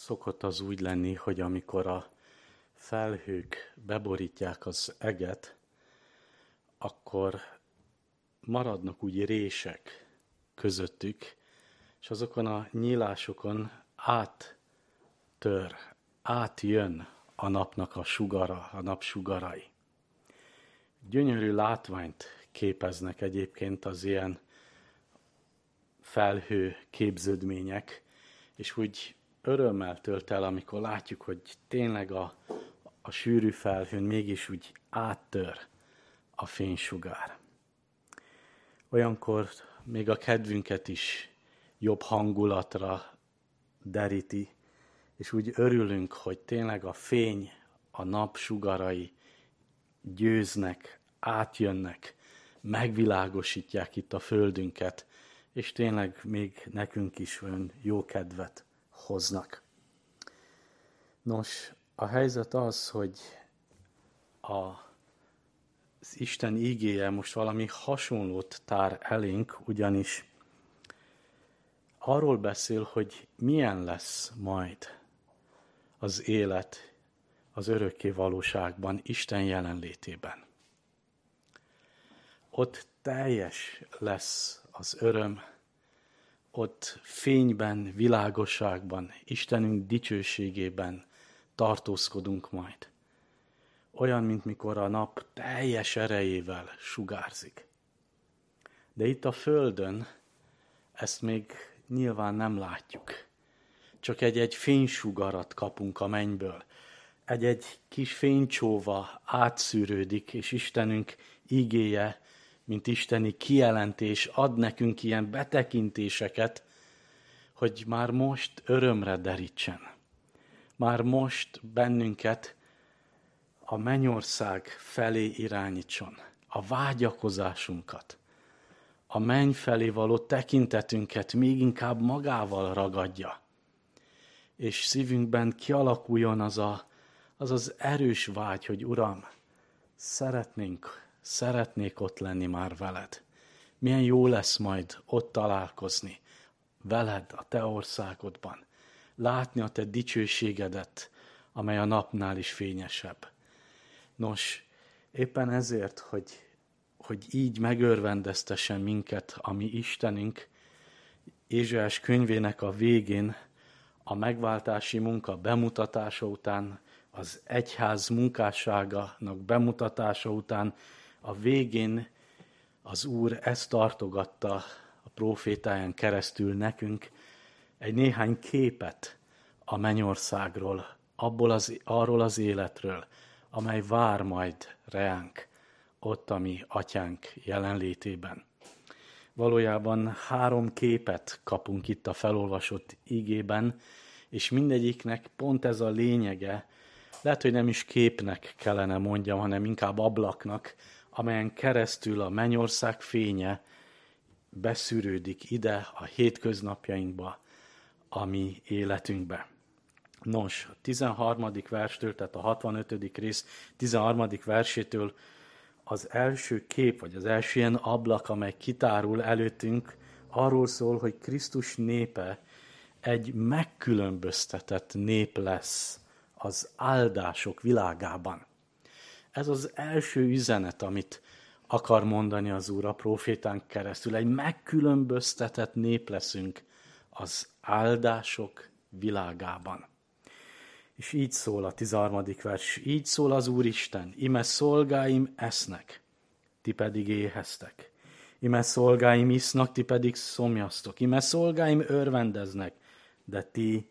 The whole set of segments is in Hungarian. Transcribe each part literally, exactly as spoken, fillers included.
szokott az úgy lenni, hogy amikor a felhők beborítják az eget, akkor maradnak úgy rések közöttük, és azokon a nyílásokon áttör, átjön a napnak a sugara, a napsugarai. Gyönyörű látványt képeznek egyébként az ilyen felhő képződmények, és úgy örömmel tölt el, amikor látjuk, hogy tényleg a, a sűrű felhőn mégis úgy áttör a fénysugár. Olyankor még a kedvünket is jobb hangulatra deríti, és úgy örülünk, hogy tényleg a fény, a nap sugarai győznek, átjönnek, megvilágosítják itt a földünket, és tényleg még nekünk is olyan jó kedvet hoznak. Nos, a helyzet az, hogy a, az Isten ígéje most valami hasonlót tár elénk, ugyanis arról beszél, hogy milyen lesz majd az élet az örökké valóságban, Isten jelenlétében. Ott teljes lesz az öröm, ott fényben, világosságban, Istenünk dicsőségében tartózkodunk majd. Olyan, mint mikor a nap teljes erejével sugárzik. De itt a földön ezt még nyilván nem látjuk. Csak egy-egy fénysugarat kapunk a mennyből. Egy-egy kis fénycsóva átszűrődik, és Istenünk ígéje, mint isteni kijelentés ad nekünk ilyen betekintéseket, hogy már most örömre derítsen. Már most bennünket a mennyország felé irányítson, a vágyakozásunkat, a menny felé való tekintetünket még inkább magával ragadja, és szívünkben kialakuljon az a, az, az erős vágy, hogy Uram, szeretnénk, szeretnék ott lenni már veled. Milyen jó lesz majd ott találkozni veled a te országodban, látni a te dicsőségedet, amely a napnál is fényesebb. Nos, éppen ezért, hogy, hogy így megörvendeztessen minket a mi Istenünk, Ézsaiás könyvének a végén, a megváltási munka bemutatása után, az egyház munkásságának bemutatása után, a végén az Úr ezt tartogatta a prófétáján keresztül nekünk, egy néhány képet a mennyországról, abból az, arról az életről, amely vár majd reánk, ott a mi atyánk jelenlétében. Valójában három képet kapunk itt a felolvasott igében, és mindegyiknek pont ez a lényege, lehet, hogy nem is képnek kellene mondjam, hanem inkább ablaknak, amelyen keresztül a mennyország fénye beszűrődik ide a hétköznapjainkba, a mi életünkbe. Nos, a tizenharmadik verstől, tehát a hatvanötödik rész tizenharmadik versétől az első kép, vagy az első ilyen ablak, amely kitárul előttünk, arról szól, hogy Krisztus népe egy megkülönböztetett nép lesz az áldások világában. Ez az első üzenet, amit akar mondani az Úr a prófétánk keresztül. Egy megkülönböztetett nép leszünk az áldások világában. És így szól a tizenharmadik vers, így szól az Úristen, ime szolgáim esznek, ti pedig éheztek. Ime szolgáim isznak, ti pedig szomjaztok. Ime szolgáim örvendeznek, de ti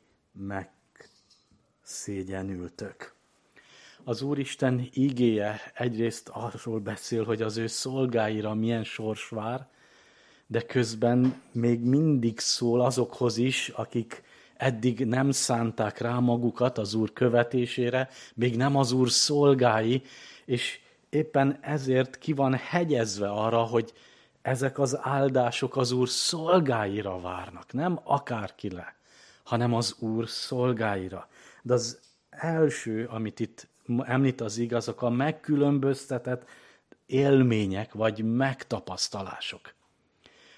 megszégyenültök. Az Úristen ígéje egyrészt arról beszél, hogy az ő szolgáira milyen sors vár, de közben még mindig szól azokhoz is, akik eddig nem szánták rá magukat az Úr követésére, még nem az Úr szolgái, és éppen ezért ki van hegyezve arra, hogy ezek az áldások az Úr szolgáira várnak, nem akárkire, hanem az Úr szolgáira. De az első, amit itt említ az ige, azok a megkülönböztetett élmények, vagy megtapasztalások.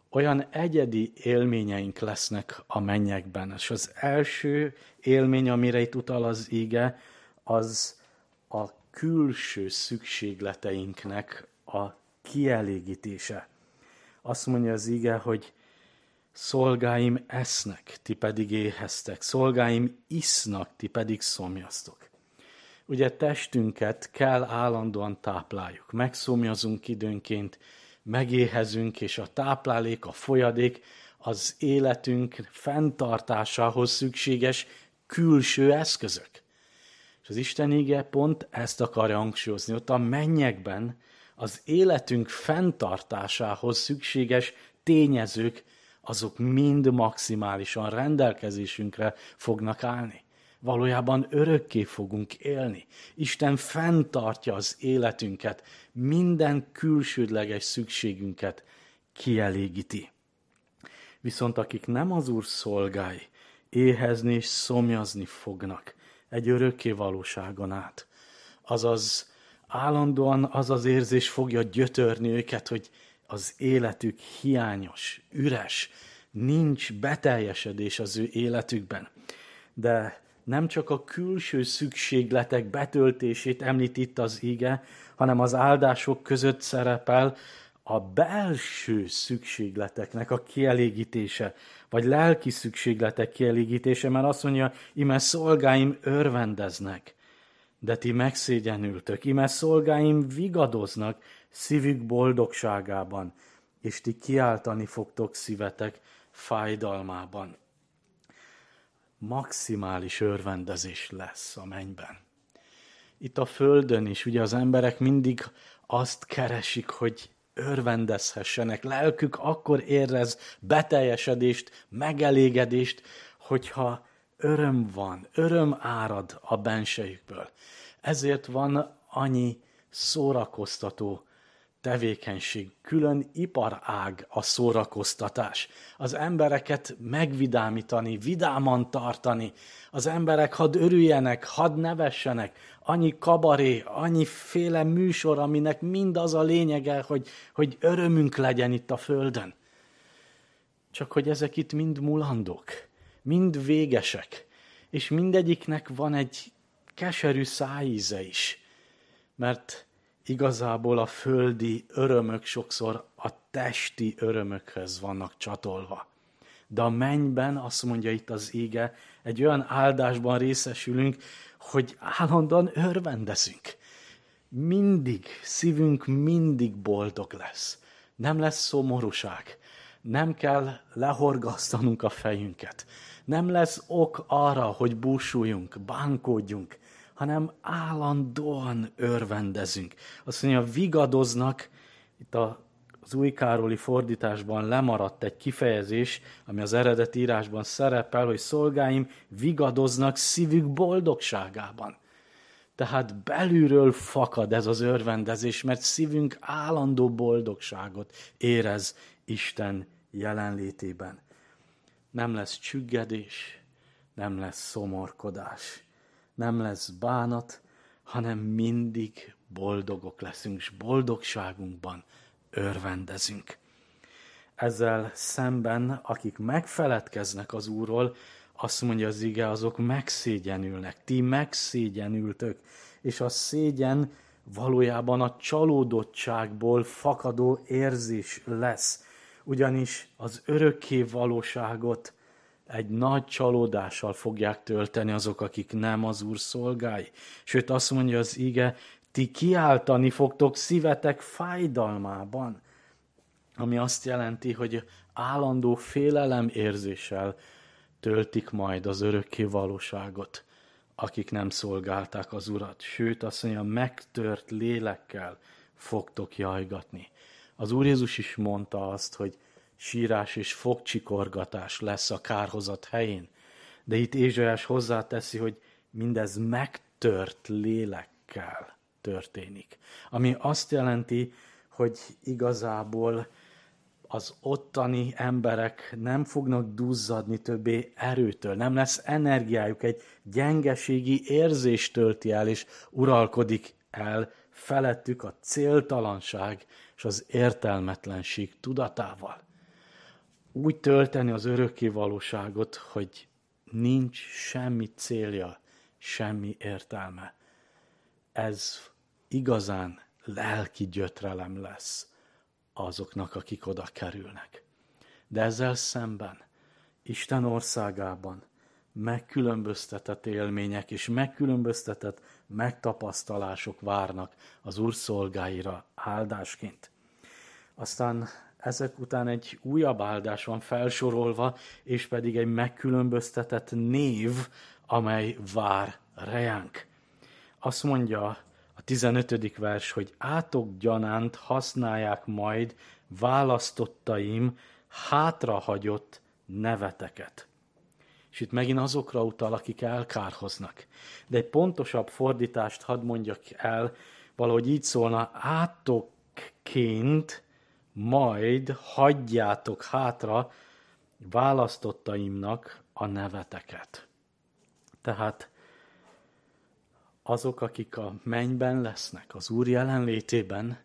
olyan egyedi élményeink lesznek a mennyekben. És az első élmény, amire itt utal az ige, az a külső szükségleteinknek a kielégítése. Azt mondja az ige, hogy szolgáim esznek, ti pedig éheztek, szolgáim isznak, ti pedig szomjaztok. Ugye testünket kell állandóan tápláljuk, megszomjazunk időnként, megéhezünk, és a táplálék, a folyadék az életünk fenntartásához szükséges külső eszközök. És az Isten íge pont ezt akarja hangsúlyozni. Ott a mennyekben az életünk fenntartásához szükséges tényezők, azok mind maximálisan rendelkezésünkre fognak állni. Valójában örökké fogunk élni. Isten fenntartja az életünket, minden külsődleges szükségünket kielégíti. Viszont akik nem az Úr szolgái, éhezni és szomjazni fognak egy örökké valóságon át. Azaz állandóan az az érzés fogja gyötörni őket, hogy az életük hiányos, üres, nincs beteljesedés az ő életükben. De nem csak a külső szükségletek betöltését említ itt az ige, hanem az áldások között szerepel a belső szükségleteknek a kielégítése, vagy lelki szükségletek kielégítése, mert azt mondja, ime szolgáim örvendeznek, de ti megszégyenültök, ime szolgáim vigadoznak szívük boldogságában, és ti kiáltani fogtok szívetek fájdalmában. Maximális örvendezés lesz a mennyben. Itt a földön is, ugye az emberek mindig azt keresik, hogy örvendezhessenek. Lelkük akkor érez beteljesedést, megelégedést, hogyha öröm van, öröm árad a bensejükből. Ezért van annyi szórakoztató tevékenység, külön iparág a szórakoztatás. Az embereket megvidámítani, vidáman tartani, az emberek hadd örüljenek, hadd nevessenek, annyi kabaré, annyiféle műsor, aminek mind az a lényege, hogy, hogy örömünk legyen itt a földön. Csak hogy ezek itt mind mulandók, mind végesek, és mindegyiknek van egy keserű szájíze is, mert igazából a földi örömök sokszor a testi örömökhöz vannak csatolva. De a mennyben, azt mondja itt az ige, egy olyan áldásban részesülünk, hogy állandóan örvendezünk. Mindig, szívünk mindig boldog lesz. Nem lesz szomorúság. Nem kell lehorgasztanunk a fejünket. Nem lesz ok arra, hogy búsuljunk, bánkódjunk, hanem állandóan örvendezünk. Azt mondja, vigadoznak, itt az Új Károli fordításban lemaradt egy kifejezés, ami az eredeti írásban szerepel, hogy szolgáim vigadoznak szívük boldogságában. Tehát belülről fakad ez az örvendezés, mert szívünk állandó boldogságot érez Isten jelenlétében. Nem lesz csüggedés, nem lesz szomorkodás, nem lesz bánat, hanem mindig boldogok leszünk, és boldogságunkban örvendezünk. Ezzel szemben, akik megfeledkeznek az Úrról, azt mondja az ige, azok megszégyenülnek. Ti megszégyenültök, és a szégyen valójában a csalódottságból fakadó érzés lesz. Ugyanis az örökké valóságot egy nagy csalódással fogják tölteni azok, akik nem az Úr szolgái. Sőt, azt mondja az ige, ti kiáltani fogtok szívetek fájdalmában. Ami azt jelenti, hogy állandó félelem érzéssel töltik majd az örökké valóságot, akik nem szolgálták az Urat. Sőt, azt mondja, megtört lélekkel fogtok jajgatni. Az Úr Jézus is mondta azt, hogy sírás és fogcsikorgatás lesz a kárhozat helyén. De itt Ézsaiás hozzáteszi, hogy mindez megtört lélekkel történik. Ami azt jelenti, hogy igazából az ottani emberek nem fognak duzzadni többé erőtől, nem lesz energiájuk, egy gyengeségi érzés tölti el, és uralkodik el felettük a céltalanság és az értelmetlenség tudatával. úgy tölteni az örökké valóságot, hogy nincs semmi célja, semmi értelme. Ez igazán lelki gyötrelem lesz azoknak, akik oda kerülnek. De ezzel szemben Isten országában megkülönböztetett élmények és megkülönböztetett megtapasztalások várnak az Úr szolgáira áldásként. Aztán ezek után egy újabb áldás van felsorolva, és pedig egy megkülönböztetett név, amely vár rejánk. Azt mondja a tizenötödik vers, hogy átok gyanánt használják majd választottaim hátrahagyott neveteket. És itt megint azokra utal, akik elkárhoznak. De egy pontosabb fordítást hadd mondjak el, valahogy így szólna, átokként majd hagyjátok hátra választottaimnak a neveteket. Tehát azok, akik a mennyben lesznek, az Úr jelenlétében,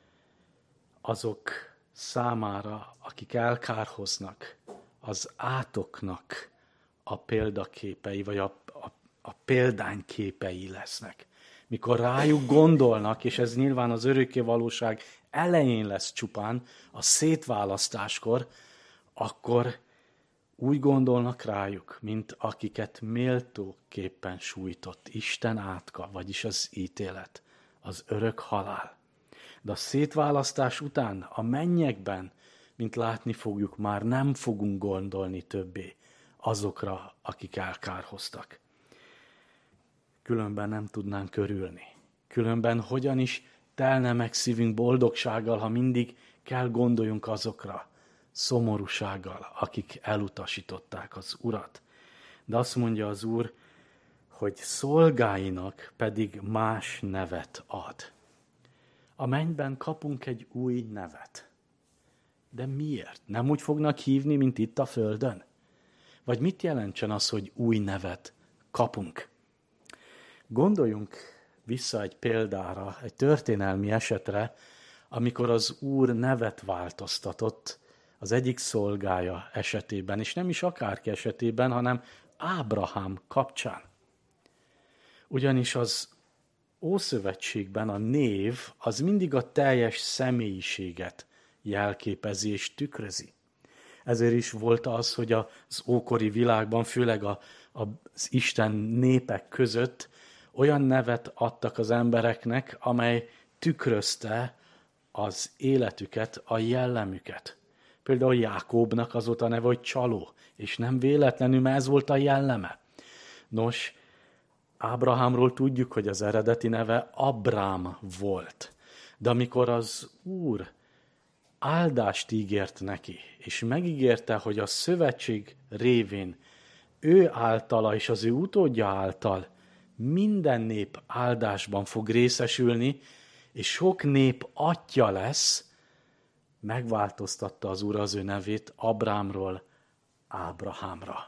azok számára, akik elkárhoznak, az átoknak a példaképei, vagy a, a, a példányképei lesznek. Mikor rájuk gondolnak, és ez nyilván az örökké valóság elején lesz csupán, a szétválasztáskor, akkor úgy gondolnak rájuk, mint akiket méltóképpen sújtott Isten átka, vagyis az ítélet, az örök halál. De a szétválasztás után a mennyekben, mint látni fogjuk, már nem fogunk gondolni többé azokra, akik elkárhoztak. Különben nem tudnánk körülni. Különben hogyan is telne meg szívünk boldogsággal, ha mindig kell gondoljunk azokra, szomorúsággal, akik elutasították az Urat. De azt mondja az Úr, hogy szolgáinak pedig más nevet ad. A mennyben kapunk egy új nevet. De miért? Nem úgy fognak hívni, mint itt a földön? Vagy mit jelentsen az, hogy új nevet kapunk? Gondoljunk vissza egy példára, egy történelmi esetre, amikor az Úr nevet változtatott az egyik szolgája esetében, és nem is akárki esetében, hanem Ábrahám kapcsán. Ugyanis az Ószövetségben a név az mindig a teljes személyiséget jelképezi és tükrözi. Ezért is volt az, hogy az ókori világban, főleg a, az Isten népek között olyan nevet adtak az embereknek, amely tükrözte az életüket, a jellemüket. Például Jákóbnak az volt a neve, hogy csaló, és nem véletlenül, mert ez volt a jelleme. Nos, Ábrahámról tudjuk, hogy az eredeti neve Abrám volt. De amikor az Úr áldást ígért neki, és megígérte, hogy a szövetség révén ő általa és az ő utódja által minden nép áldásban fog részesülni, és sok nép atya lesz, megváltoztatta az Úr az ő nevét Abrámról Ábrahámra.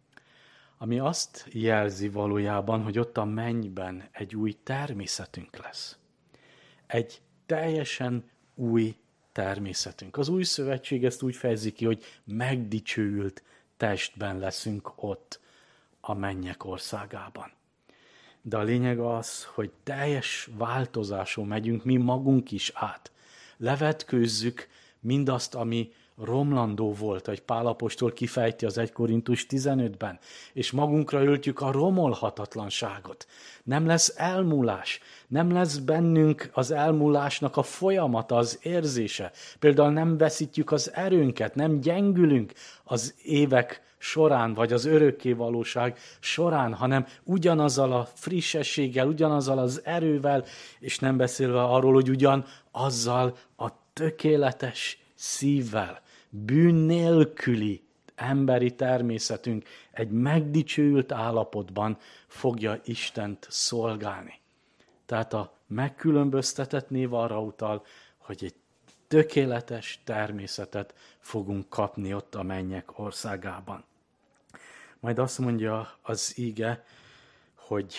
Ami azt jelzi valójában, hogy ott a mennyben egy új természetünk lesz. Egy teljesen új természetünk. Az új szövetség ezt úgy fejezi ki, hogy megdicsőült testben leszünk ott a mennyek országában. De a lényeg az, hogy teljes változáson megyünk mi magunk is át. Levetkőzzük mindazt, ami romlandó volt, hogy Pál apostol kifejti az egy Korintus tizenötben, és magunkra öltjük a romolhatatlanságot. Nem lesz elmúlás, nem lesz bennünk az elmúlásnak a folyamata, az érzése. Például nem veszítjük az erőnket, nem gyengülünk az évek során, vagy az örökké valóság során, hanem ugyanazzal a frissességgel, ugyanazzal az erővel, és nem beszélve arról, hogy ugyan azzal a tökéletes szívvel, bűn nélküli emberi természetünk egy megdicsőült állapotban fogja Istent szolgálni. Tehát a megkülönböztetett név arra utal, hogy egy tökéletes természetet fogunk kapni ott a mennyek országában. Majd azt mondja az íge, hogy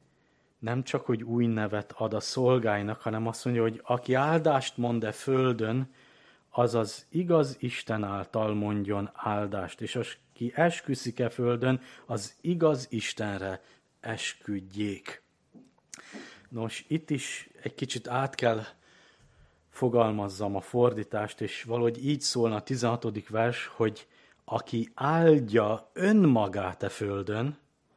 nem csak, hogy új nevet ad a szolgáinak, hanem azt mondja, hogy aki áldást mond e földön, az az igaz Isten által mondjon áldást, és aki esküszik-e földön, az igaz Istenre esküdjék. Nos, itt is egy kicsit át kell fogalmazzam a fordítást, és valahogy így szólna a tizenhatodik vers, hogy aki áldja önmagát e földön,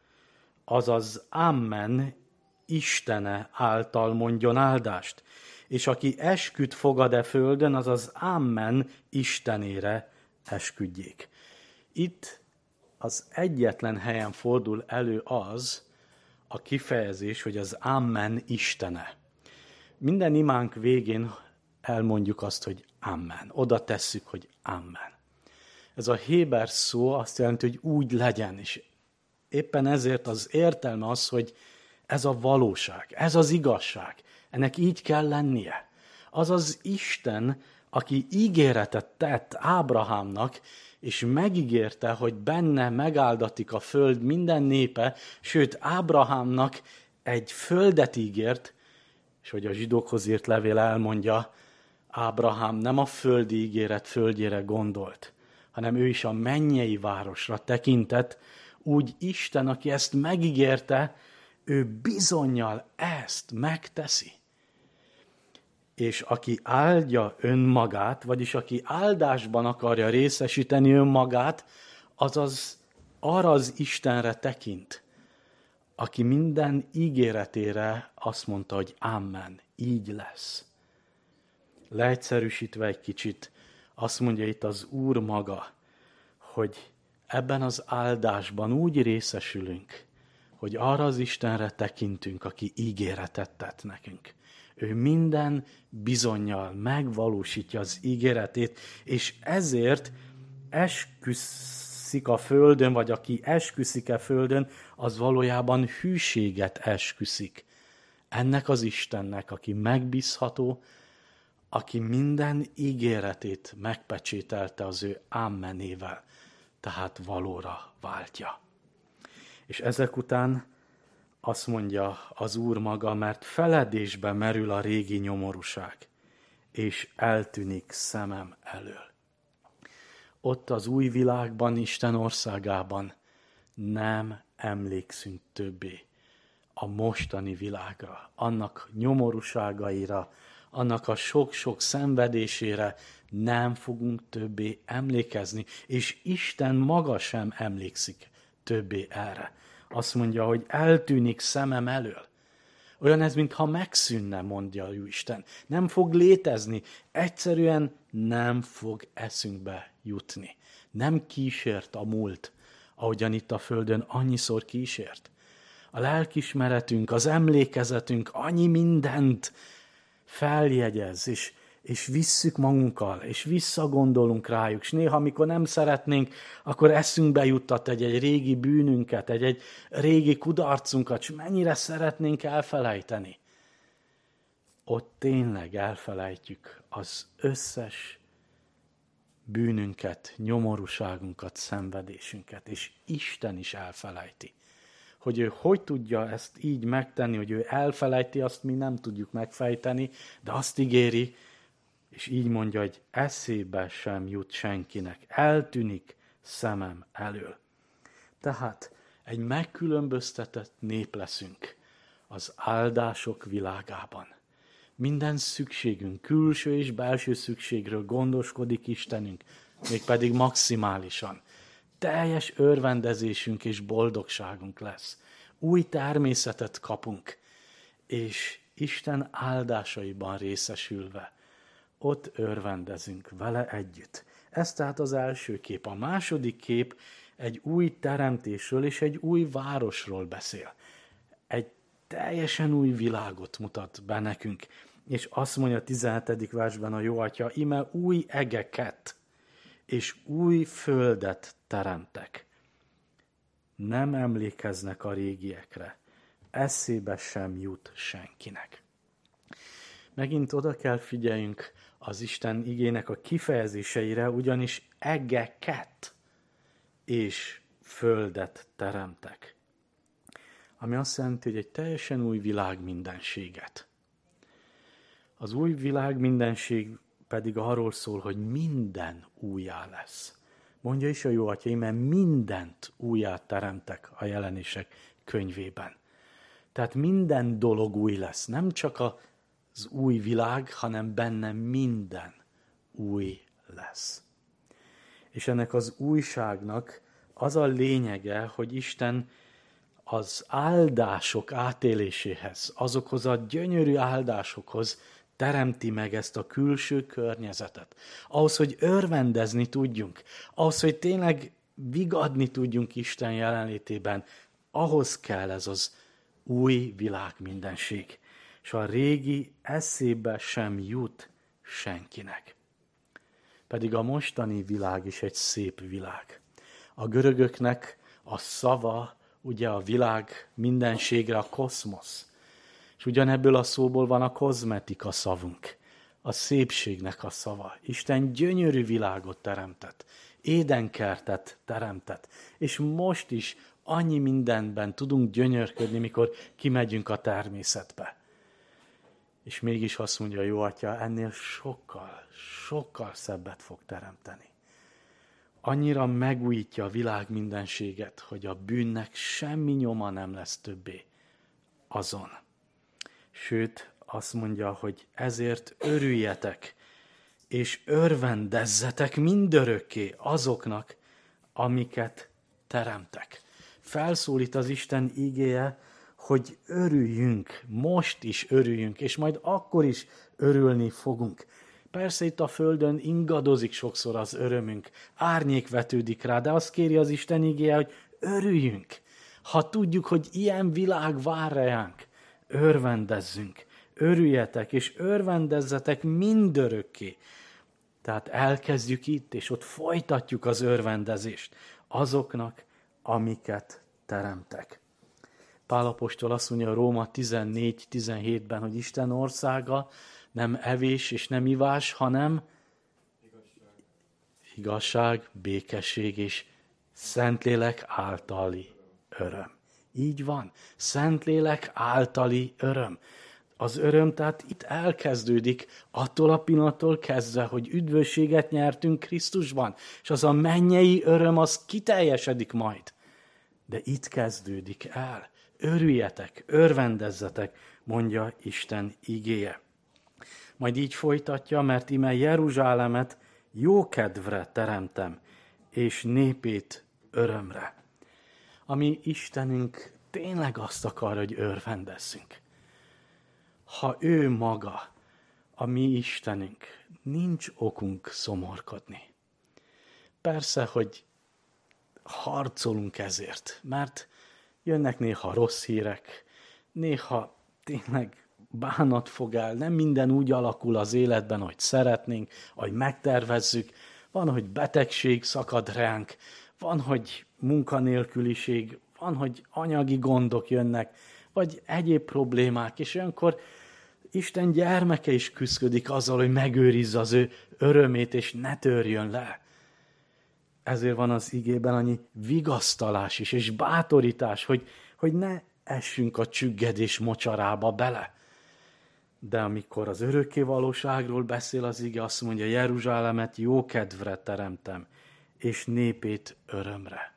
azaz Amen Istene által mondjon áldást. És aki esküt fogad e földön, azaz Amen Istenére esküdjék. Itt az egyetlen helyen fordul elő az a kifejezés, hogy az Amen Istene. Minden imánk végén elmondjuk azt, hogy Amen. Oda tesszük, hogy Amen. Ez a héber szó azt jelenti, hogy úgy legyen, és éppen ezért az értelme az, hogy ez a valóság, ez az igazság, ennek így kell lennie. Az az Isten, aki ígéretet tett Ábrahámnak, és megígérte, hogy benne megáldatik a föld minden népe, sőt Ábrahámnak egy földet ígért, és hogy a zsidókhoz írt levél elmondja, Ábrahám nem a földi ígéret földjére gondolt, hanem ő is a mennyei városra tekintett, úgy Isten, aki ezt megígérte, ő bizonnyal ezt megteszi. És aki áldja önmagát, vagyis aki áldásban akarja részesíteni önmagát, azaz arra az Istenre tekint, aki minden ígéretére azt mondta, hogy Amen, így lesz. Leegyszerűsítve egy kicsit, azt mondja itt az Úr maga, hogy ebben az áldásban úgy részesülünk, hogy arra az Istenre tekintünk, aki ígéretet tett nekünk. Ő minden bizonnyal megvalósítja az ígéretét, és ezért esküszik a földön, vagy aki esküszik-e földön, az valójában hűséget esküszik. Ennek az Istennek, aki megbízható, aki minden ígéretét megpecsételte az ő ámmenével, tehát valóra váltja. És ezek után azt mondja az Úr maga, mert feledésbe merül a régi nyomorúság, és eltűnik szemem elől. Ott az új világban, Isten országában nem emlékszünk többé a mostani világra, annak nyomorúságaira, annak a sok-sok szenvedésére nem fogunk többé emlékezni, és Isten maga sem emlékszik többé erre. Azt mondja, hogy eltűnik szemem elől. Olyan ez, mintha megszűnne, mondja Isten. Nem fog létezni, egyszerűen nem fog eszünkbe jutni. Nem kísért a múlt, ahogyan itt a földön annyiszor kísért. A lelkismeretünk, az emlékezetünk annyi mindent feljegyez, és, és visszük magunkkal, és visszagondolunk rájuk, és néha, amikor nem szeretnénk, akkor eszünkbe juttat egy-egy régi bűnünket, egy-egy régi kudarcunkat, és mennyire szeretnénk elfelejteni. Ott tényleg elfelejtjük az összes bűnünket, nyomorúságunkat, szenvedésünket, és Isten is elfelejti. Hogy ő hogy tudja ezt így megtenni, hogy ő elfelejti, azt mi nem tudjuk megfejteni, de azt ígéri, és így mondja, hogy eszébe sem jut senkinek, eltűnik szemem elől. Tehát egy megkülönböztetett nép leszünk az áldások világában. Minden szükségünk, külső és belső szükségről gondoskodik Istenünk, mégpedig maximálisan. Teljes örvendezésünk és boldogságunk lesz. Új természetet kapunk, és Isten áldásaiban részesülve ott örvendezünk vele együtt. Ez tehát az első kép. A második kép egy új teremtésről és egy új városról beszél. Egy teljesen új világot mutat be nekünk. És azt mondja a tizenhetedik versben a Jóatya, ime új egeket és új földet teremtek. Nem emlékeznek a régiekre, eszébe sem jut senkinek. Megint oda kell figyeljünk az Isten igének a kifejezéseire, ugyanis egeket és földet teremtek. Ami azt jelenti, hogy egy teljesen új világ mindenséget. Az új világ mindenségben pedig arról szól, hogy minden újjá lesz. Mondja is a jó atya, íme mindent újjá teremtek a jelenések könyvében. Tehát minden dolog új lesz. Nem csak az új világ, hanem benne minden új lesz. És ennek az újságnak az a lényege, hogy Isten az áldások átéléséhez, azokhoz a gyönyörű áldásokhoz teremti meg ezt a külső környezetet. Ahhoz, hogy örvendezni tudjunk, ahhoz, hogy tényleg vigadni tudjunk Isten jelenlétében, ahhoz kell ez az új világ mindenség. És a régi eszébe sem jut senkinek. Pedig a mostani világ is egy szép világ. A görögöknek a szava, ugye a világ mindenségre a koszmosz. És ugyanebből a szóból van a kozmetika szavunk, a szépségnek a szava. Isten gyönyörű világot teremtett, édenkertet teremtett, és most is annyi mindenben tudunk gyönyörködni, mikor kimegyünk a természetbe. És mégis azt mondja a jó atya, ennél sokkal, sokkal szebbet fog teremteni. Annyira megújítja a világ mindenséget, hogy a bűnnek semmi nyoma nem lesz többé azon. Sőt, azt mondja, hogy ezért örüljetek, és örvendezzetek mindörökké azoknak, amiket teremtek. Felszólít az Isten igéje, hogy örüljünk, most is örüljünk, és majd akkor is örülni fogunk. Persze itt a földön ingadozik sokszor az örömünk, árnyék vetődik rá, de azt kéri az Isten igéje, hogy örüljünk. Ha tudjuk, hogy ilyen világ vár ránk, örvendezzünk, örüljetek, és örvendezzetek mindörökké. Tehát elkezdjük itt, és ott folytatjuk az örvendezést azoknak, amiket teremtek. Pál apostol azt mondja a Róma tizennégy tizenhétben, hogy Isten országa nem evés és nem ivás, hanem igazság, igazság békesség és Szentlélek általi öröm. Így van, Szentlélek általi öröm. Az öröm tehát itt elkezdődik attól a pillanattól kezdve, hogy üdvösséget nyertünk Krisztusban, és az a mennyei öröm az kiteljesedik majd. De itt kezdődik el. Örüljetek, örvendezzetek, mondja Isten igéje. Majd így folytatja, mert íme Jeruzsálemet jókedvre teremtem, és népét örömre. Ami Istenünk tényleg azt akar, hogy örvendezzünk. Ha ő maga, a mi Istenünk, nincs okunk szomorkodni. Persze, hogy harcolunk ezért, mert jönnek néha rossz hírek, néha tényleg bánat fog el, nem minden úgy alakul az életben, ahogy szeretnénk, ahogy megtervezzük. Van, hogy betegség szakad ránk, van, hogy munkanélküliség, van, hogy anyagi gondok jönnek, vagy egyéb problémák, és olyankor Isten gyermeke is küszködik azzal, hogy megőrizze az ő örömét, és ne törjön le. Ezért van az igében annyi vigasztalás is, és bátorítás, hogy, hogy ne essünk a csüggedés mocsarába bele. De amikor az örökké valóságról beszél az ige, azt mondja, Jeruzsálemet jókedvre teremtem, és népét örömre.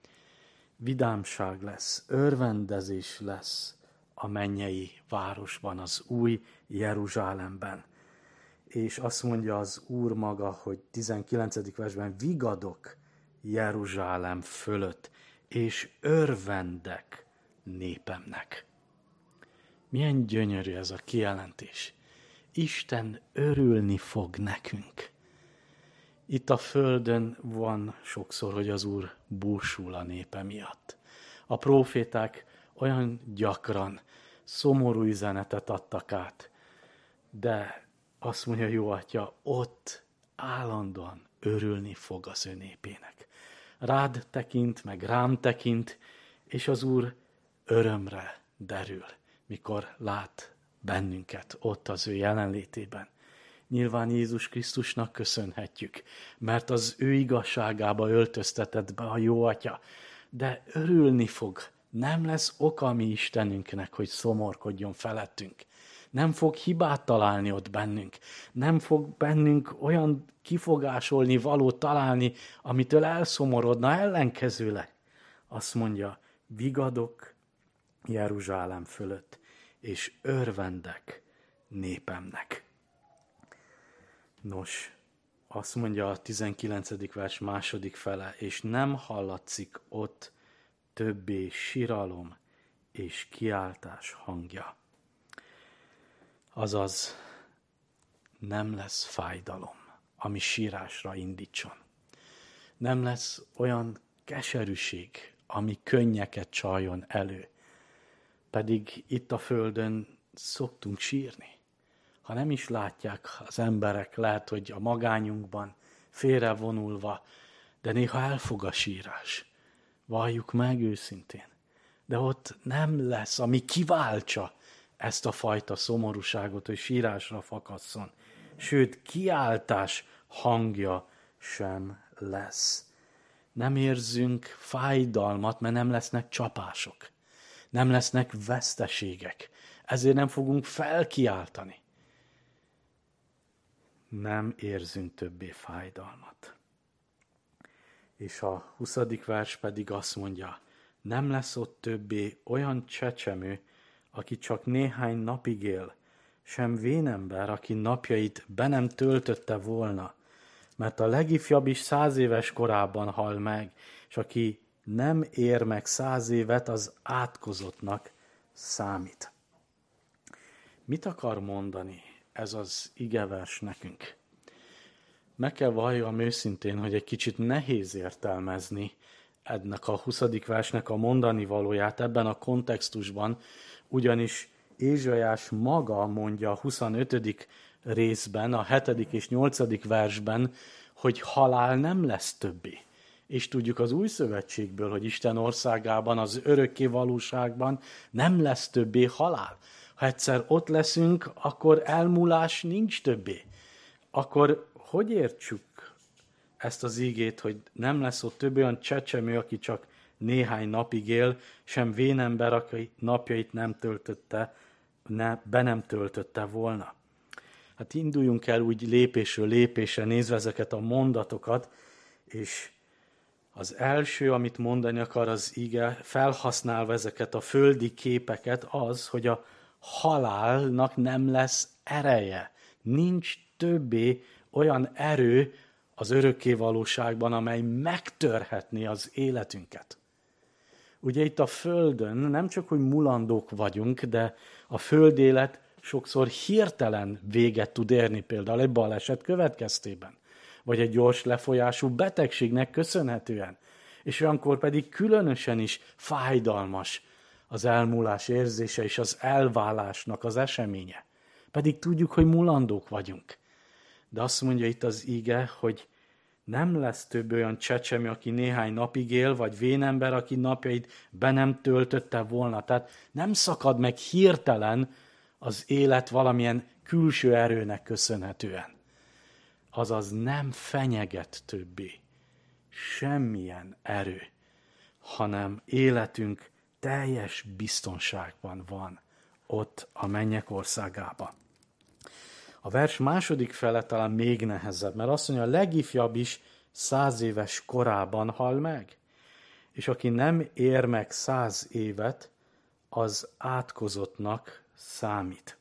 Vidámság lesz, örvendezés lesz a mennyei városban, az új Jeruzsálemben. És azt mondja az Úr maga, hogy tizenkilencedik versben, vigadok Jeruzsálem fölött, és örvendek népemnek. Milyen gyönyörű ez a kijelentés. Isten örülni fog nekünk. Itt a földön van sokszor, hogy az Úr búsul a népe miatt. A próféták olyan gyakran szomorú üzenetet adtak át, de azt mondja jó atya, ott állandóan örülni fog az ő népének. Rád tekint, meg rám tekint, és az Úr örömre derül, mikor lát bennünket ott az ő jelenlétében. Nyilván Jézus Krisztusnak köszönhetjük, mert az ő igazságába öltöztetett be a jó atya, de örülni fog. Nem lesz oka mi Istenünknek, hogy szomorkodjon felettünk. Nem fog hibát találni ott bennünk. Nem fog bennünk olyan kifogásolni valót találni, amitől elszomorodna, ellenkezőleg. Azt mondja, vigadok Jeruzsálem fölött, és örvendek népemnek. Nos, azt mondja a tizenkilencedik vers második fele, és nem hallatszik ott többé siralom és kiáltás hangja. Azaz nem lesz fájdalom, ami sírásra indítson. Nem lesz olyan keserűség, ami könnyeket csaljon elő. Pedig itt a földön szoktunk sírni. Ha nem is látják az emberek, lehet, hogy a magányunkban félrevonulva, de néha elfog a sírás. Valljuk meg őszintén. De ott nem lesz, ami kiváltsa ezt a fajta szomorúságot, hogy sírásra fakasszon. Sőt, kiáltás hangja sem lesz. Nem érzünk fájdalmat, mert nem lesznek csapások. Nem lesznek veszteségek. Ezért nem fogunk felkiáltani. Nem érzünk többé fájdalmat. És a huszadik vers pedig azt mondja, nem lesz ott többé olyan csecsemő, aki csak néhány napig él, sem vénember, aki napjait be nem töltötte volna, mert a legifjabb is száz éves korában hal meg, és aki nem ér meg száz évet, az átkozottnak számít. Mit akar mondani ez az igevers nekünk? Meg kell valljam őszintén, hogy egy kicsit nehéz értelmezni ennek a huszadik versnek a mondani valóját ebben a kontextusban, ugyanis Ézsaiás maga mondja a huszonötödik részben, a hetedik és nyolcadik versben, hogy halál nem lesz többé. És tudjuk az új szövetségből, hogy Isten országában, az örökké valóságban nem lesz többé halál. Ha egyszer ott leszünk, akkor elmúlás nincs többé. Akkor hogy értsük ezt az ígét, hogy nem lesz ott többé olyan csecsemő, aki csak néhány napig él, sem vénember, aki napjait nem töltötte, ne, be nem töltötte volna. Hát induljunk el úgy lépésről lépésre nézve ezeket a mondatokat, és az első, amit mondani akar az ige, felhasználva ezeket a földi képeket, az, hogy a halálnak nem lesz ereje. Nincs többé olyan erő az örökké valóságban, amely megtörhetné az életünket. Ugye itt a Földön nem csak, hogy mulandók vagyunk, de a földélet sokszor hirtelen véget tud érni, például egy baleset következtében, vagy egy gyors lefolyású betegségnek köszönhetően. És olyankor pedig különösen is fájdalmas az elmúlás érzése és az elválásnak az eseménye. Pedig tudjuk, hogy mulandók vagyunk. De azt mondja itt az ige, hogy nem lesz több olyan csecsemő, aki néhány napig él, vagy vénember, aki napjait be nem töltötte volna. Tehát nem szakad meg hirtelen az élet valamilyen külső erőnek köszönhetően. Azaz nem fenyeget többé semmilyen erő, hanem életünk teljes biztonságban van ott a mennyek országában. A vers második fele talán még nehezebb, mert azt mondja, a legifjabb is száz éves korában hal meg, és aki nem ér meg száz évet, az átkozottnak számít.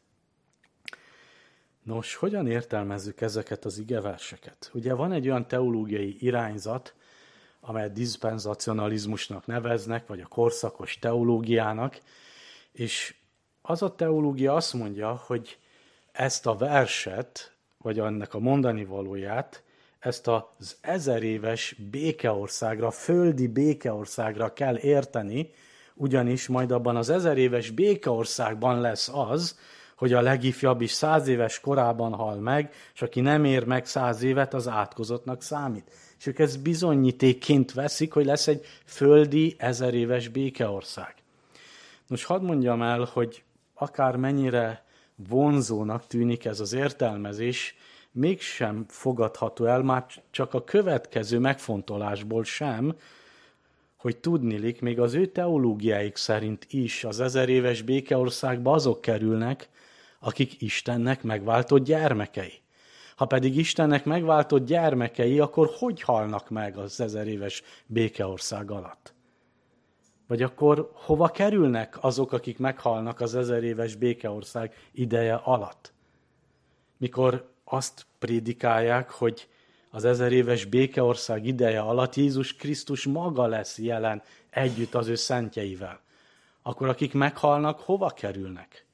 Nos, hogyan értelmezzük ezeket az igeverseket? Ugye van egy olyan teológiai irányzat, amelyet diszpenzacionalizmusnak neveznek, vagy a korszakos teológiának, és az a teológia azt mondja, hogy ezt a verset, vagy ennek a mondani valóját, ezt az ezer éves békeországra, földi békeországra kell érteni, ugyanis majd abban az ezer éves békeországban lesz az, hogy a legifjabb is száz éves korában hal meg, és aki nem ér meg száz évet, az átkozottnak számít. És ők ezt bizonyítékként veszik, hogy lesz egy földi ezer éves békeország. Nos, hadd mondjam el, hogy akár mennyire vonzónak tűnik ez az értelmezés, mégsem fogadható el, már csak a következő megfontolásból sem, hogy tudnilik, még az ő teológiáik szerint is az ezer éves békeországba azok kerülnek, akik Istennek megváltott gyermekei. Ha pedig Istennek megváltott gyermekei, akkor hogy halnak meg az ezer éves békeország alatt? Vagy akkor hova kerülnek azok, akik meghalnak az ezer éves békeország ideje alatt? Mikor azt prédikálják, hogy az ezer éves békeország ideje alatt Jézus Krisztus maga lesz jelen együtt az ő szentjeivel, akkor akik meghalnak, hova kerülnek?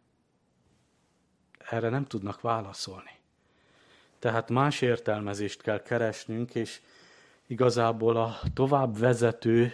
Erre nem tudnak válaszolni. Tehát más értelmezést kell keresnünk, és igazából a tovább vezető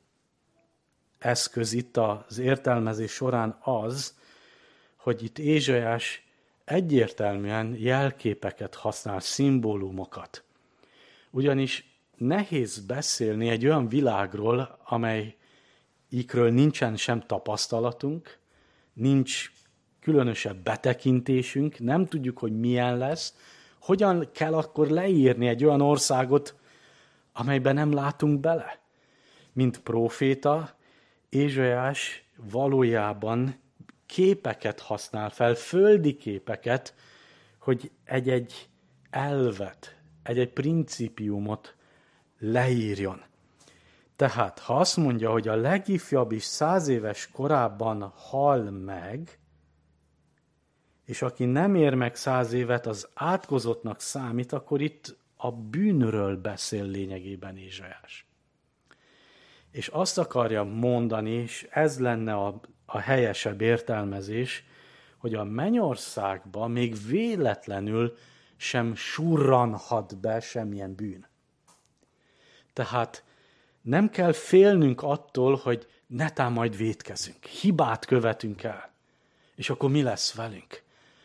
eszköz itt az értelmezés során az, hogy itt Ézsaiás egyértelműen jelképeket használ, szimbólumokat. Ugyanis nehéz beszélni egy olyan világról, amelyikről nincsen sem tapasztalatunk, nincs különösebb betekintésünk, nem tudjuk, hogy milyen lesz, hogyan kell akkor leírni egy olyan országot, amelyben nem látunk bele. Mint próféta, Ézsaiás valójában képeket használ fel, földi képeket, hogy egy-egy elvet, egy-egy principiumot leírjon. Tehát, ha azt mondja, hogy a legifjabb is száz éves korában hal meg, és aki nem ér meg száz évet, az átkozottnak számít, akkor itt a bűnről beszél lényegében Ézsaiás. És azt akarja mondani, és ez lenne a, a helyesebb értelmezés, hogy a mennyországba még véletlenül sem surranhat be semmilyen bűn. Tehát nem kell félnünk attól, hogy netán majd vétkezünk, hibát követünk el, és akkor mi lesz velünk?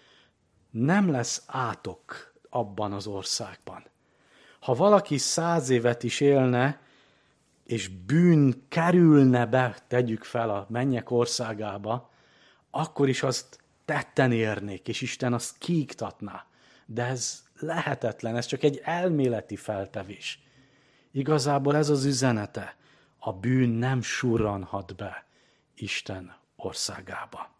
Nem lesz átok abban az országban. Ha valaki száz évet is élne, és bűn kerülne be, tegyük fel a mennyek országába, akkor is azt tetten érnék, és Isten azt kiiktatná. De ez lehetetlen, ez csak egy elméleti feltevés. Igazából ez az üzenete. A bűn nem surranhat be Isten országába.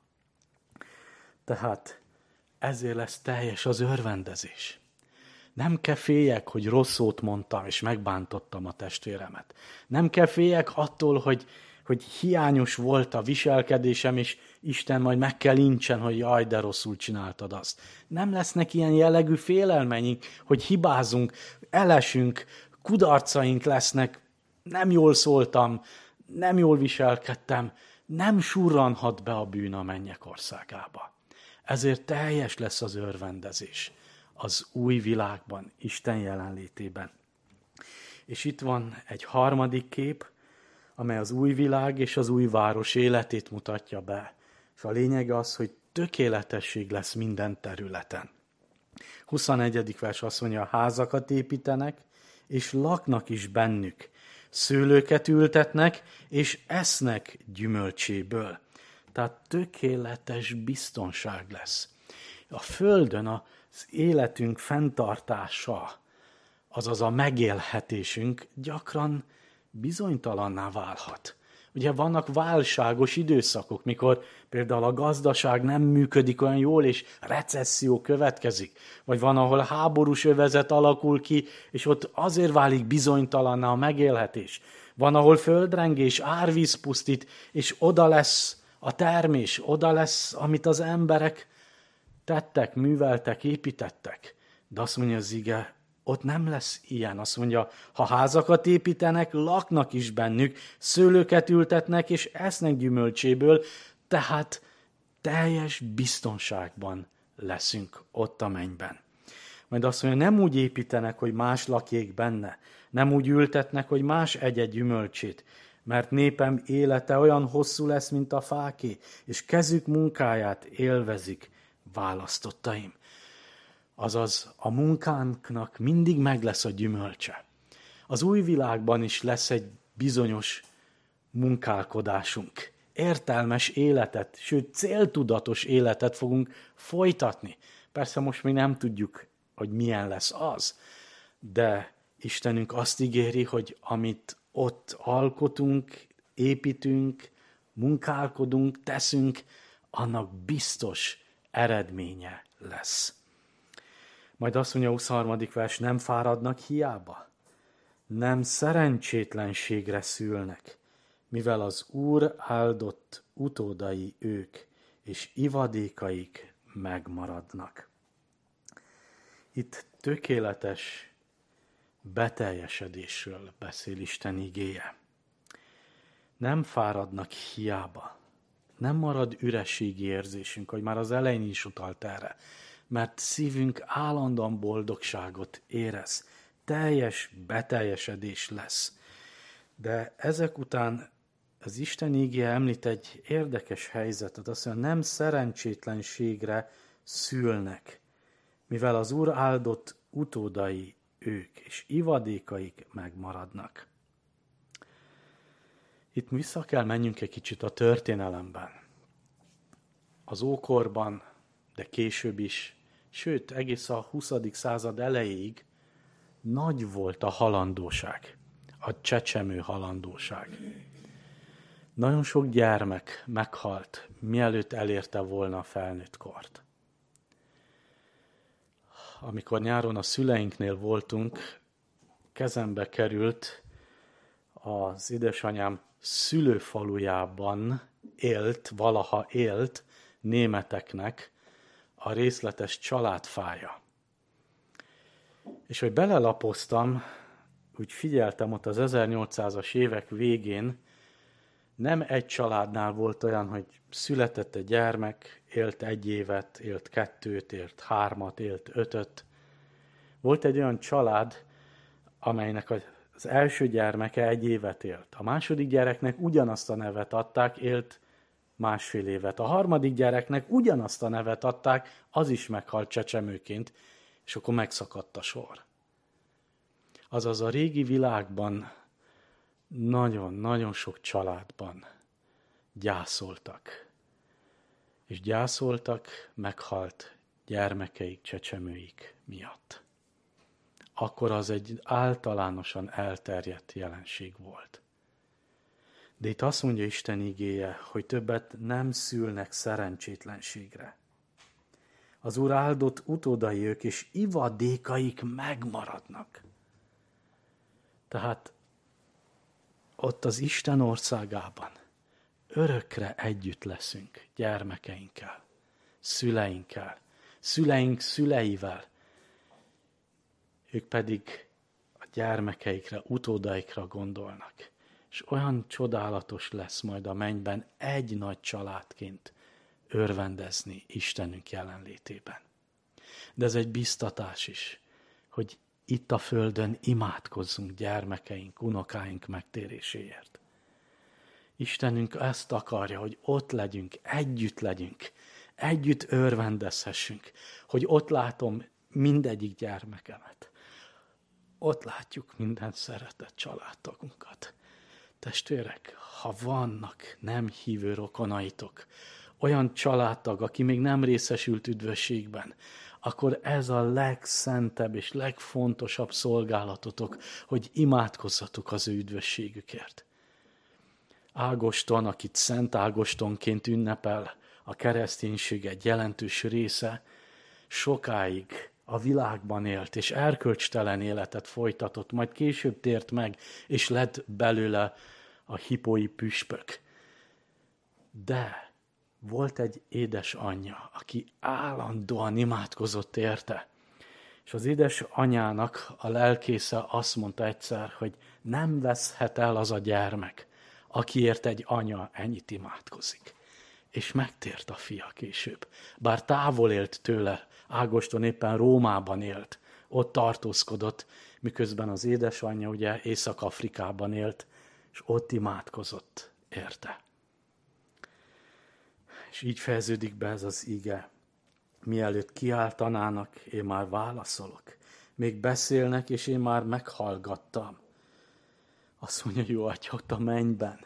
Tehát ezért lesz teljes az örvendezés. Nem kell féljek, hogy rossz szót mondtam, és megbántottam a testvéremet. Nem kell féljek attól, hogy, hogy hiányos volt a viselkedésem, és Isten majd meg kell incsen, hogy jaj, de rosszul csináltad azt. Nem lesznek ilyen jellegű félelmeink, hogy hibázunk, elesünk, kudarcaink lesznek, nem jól szóltam, nem jól viselkedtem, nem surranhat be a bűn a mennyek országába. Ezért teljes lesz az örvendezés az új világban, Isten jelenlétében. És itt van egy harmadik kép, amely az új világ és az új város életét mutatja be. És a lényeg az, hogy tökéletesség lesz minden területen. huszonegyedik vers azt mondja, házakat építenek, és laknak is bennük. Szőlőket ültetnek, és esznek gyümölcséből. Tehát tökéletes biztonság lesz. A földön az életünk fenntartása, azaz a megélhetésünk gyakran bizonytalanná válhat. Ugye vannak válságos időszakok, mikor például a gazdaság nem működik olyan jól, és recesszió következik. Vagy van, ahol háborús övezet alakul ki, és ott azért válik bizonytalanná a megélhetés. Van, ahol földrengés, árvíz pusztít, és oda lesz a termés, oda lesz, amit az emberek tettek, műveltek, építettek. De azt mondja az ige, ott nem lesz ilyen. Azt mondja, ha házakat építenek, laknak is bennük, szőlőket ültetnek, és esznek gyümölcséből, tehát teljes biztonságban leszünk ott a mennyben. Majd azt mondja, nem úgy építenek, hogy más lakjék benne, nem úgy ültetnek, hogy más egye gyümölcsét, mert népem élete olyan hosszú lesz, mint a fáké, és kezük munkáját élvezik választottaim. Azaz a munkánknak mindig meg lesz a gyümölcse. Az új világban is lesz egy bizonyos munkálkodásunk. Értelmes életet, sőt céltudatos életet fogunk folytatni. Persze most még nem tudjuk, hogy milyen lesz az, de Istenünk azt ígéri, hogy amit ott alkotunk, építünk, munkálkodunk, teszünk, annak biztos eredménye lesz. Majd azt mondja a huszonharmadik vers, nem fáradnak hiába, nem szerencsétlenségre szülnek, mivel az Úr áldott utódai ők, és ivadékaik megmaradnak. Itt tökéletes beteljesedésről beszél Isten igéje. Nem fáradnak hiába. Nem marad ürességi érzésünk, hogy már az elején is utalt erre, mert szívünk állandóan boldogságot érez. Teljes beteljesedés lesz. De ezek után az Isten igéje említ egy érdekes helyzetet, azt mondja, nem szerencsétlenségre szülnek, mivel az Úr áldott utódai ők, és ivadékaik megmaradnak. Itt vissza kell menjünk egy kicsit a történelemben. Az ókorban, de később is, sőt, egész a huszadik század elejéig nagy volt a halandóság, a csecsemő halandóság. Nagyon sok gyermek meghalt, mielőtt elérte volna a felnőtt kort. Amikor nyáron a szüleinknél voltunk, kezembe került az édesanyám szülőfalujában élt, valaha élt németeknek a részletes családfája. És hogy belelapoztam, úgy figyeltem ott az ezernyolcszázas évek végén, nem egy családnál volt olyan, hogy született egy gyermek, élt egy évet, élt kettőt, élt hármat, élt ötöt. Volt egy olyan család, amelynek az első gyermeke egy évet élt. A második gyereknek ugyanazt a nevet adták, élt másfél évet. A harmadik gyereknek ugyanazt a nevet adták, az is meghalt csecsemőként, és akkor megszakadt a sor. Azaz a régi világban nagyon-nagyon sok családban gyászoltak. És gyászoltak, meghalt gyermekeik, csecsemőik miatt. Akkor az egy általánosan elterjedt jelenség volt. De itt azt mondja Isten igéje, hogy többet nem szülnek szerencsétlenségre. Az Úr áldott utódai ők, és ivadékaik megmaradnak. Tehát ott az Isten országában örökre együtt leszünk gyermekeinkkel, szüleinkkel, szüleink szüleivel. Ők pedig a gyermekeikre, utódaikra gondolnak. És olyan csodálatos lesz majd a mennyben egy nagy családként örvendezni Istenünk jelenlétében. De ez egy biztatás is, hogy itt a földön imádkozzunk gyermekeink, unokáink megtéréséért. Istenünk ezt akarja, hogy ott legyünk, együtt legyünk, együtt örvendezhessünk, hogy ott látom mindegyik gyermekemet. Ott látjuk minden szeretett családtagunkat. Testvérek, ha vannak nem hívő rokonaitok, olyan családtag, aki még nem részesült üdvösségben, akkor ez a legszentebb és legfontosabb szolgálatotok, hogy imádkozzatok az ő üdvösségükért. Ágoston, akit Szent Ágostonként ünnepel a kereszténység egy jelentős része, sokáig a világban élt, és erkölcstelen életet folytatott, majd később tért meg, és lett belőle a hippói püspök. De volt egy édesanyja, aki állandóan imádkozott érte. És az édesanyának a lelkésze azt mondta egyszer, hogy nem veszhet el az a gyermek, akiért egy anya ennyit imádkozik. És megtért a fia később. Bár távol élt tőle, Ágoston éppen Rómában élt, ott tartózkodott, miközben az édesanyja ugye Észak-Afrikában élt, és ott imádkozott érte. És így fejeződik be ez az ige. Mielőtt kiáltanának, én már válaszolok. Még beszélnek, és én már meghallgattam. Azt mondja, jó Atya, ott a mennyben.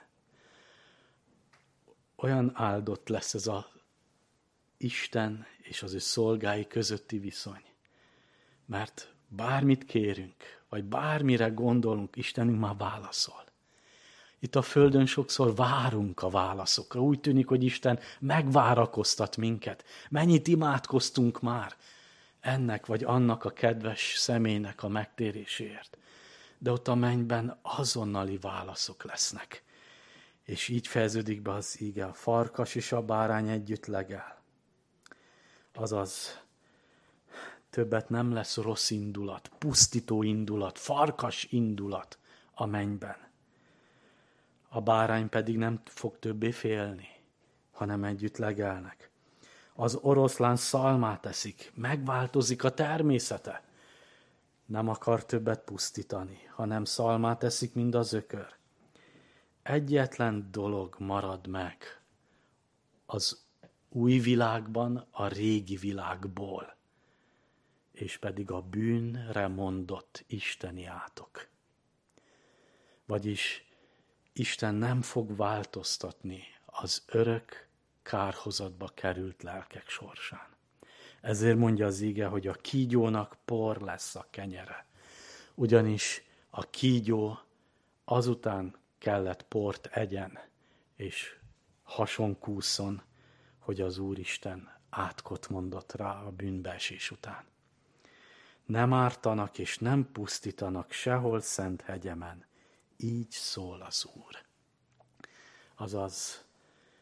Olyan áldott lesz ez az Isten és az ő szolgái közötti viszony. Mert bármit kérünk, vagy bármire gondolunk, Istenünk már válaszol. Itt a földön sokszor várunk a válaszokra. Úgy tűnik, hogy Isten megvárakoztat minket. Mennyit imádkoztunk már ennek vagy annak a kedves személynek a megtéréséért. De ott a mennyben azonnali válaszok lesznek. És így fejeződik be az ige, a farkas és a bárány együtt legel. Azaz, többet nem lesz rossz indulat, pusztító indulat, farkas indulat a mennyben. A bárány pedig nem fog többé félni, hanem együtt legelnek. Az oroszlán szalmát eszik, megváltozik a természete. Nem akar többet pusztítani, hanem szalmát eszik, mint az ökör. Egyetlen dolog marad meg az új világban a régi világból, és pedig a bűnre mondott isteni átok. Vagyis Isten nem fog változtatni az örök kárhozatba került lelkek sorsán. Ezért mondja az ige, hogy a kígyónak por lesz a kenyere. Ugyanis a kígyó azután kellett port egyen, és hason kúszon, hogy az Úristen átkot mondott rá a bűnbeesés után. Nem ártanak és nem pusztítanak sehol szent hegyemen, így szól az Úr. Azaz,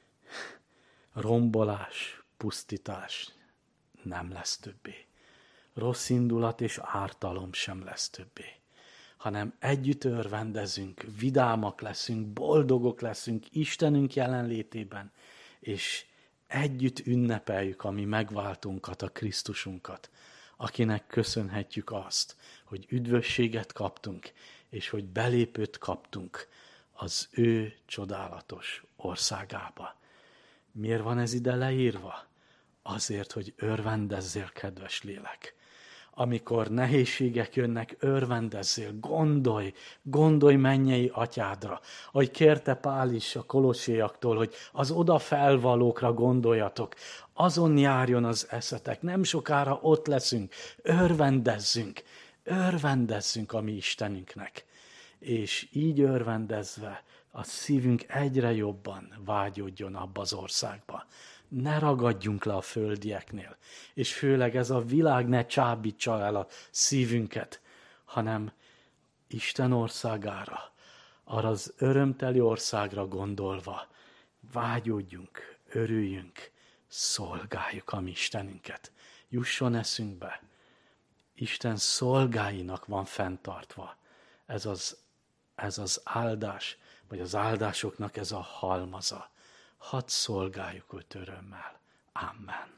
rombolás, pusztítás nem lesz többé. Rossz indulat és ártalom sem lesz többé. Hanem együtt örvendezünk, vidámak leszünk, boldogok leszünk Istenünk jelenlétében, és együtt ünnepeljük a mi megváltunkat, a Krisztusunkat, akinek köszönhetjük azt, hogy üdvösséget kaptunk, és hogy belépőt kaptunk az ő csodálatos országába. Miért van ez ide leírva? Azért, hogy örvendezzél, kedves lélek. Amikor nehézségek jönnek, örvendezzél, gondolj, gondolj mennyei atyádra. Ahogy kérte Pál is a kolosséaktól, hogy az oda felvalókra gondoljatok, azon járjon az eszetek, nem sokára ott leszünk, örvendezzünk, örvendezzünk a mi Istenünknek. És így örvendezve a szívünk egyre jobban vágyódjon abba az országba. Ne ragadjunk le a földieknél, és főleg ez a világ ne csábítsa el a szívünket, hanem Isten országára, arra az örömteli országra gondolva vágyódjunk, örüljünk, szolgáljuk a mi Istenünket. Jusson eszünkbe, Isten szolgáinak van fenntartva ez az, ez az áldás, vagy az áldásoknak ez a halmaza. Hadd szolgáljuk őt örömmel. Amen.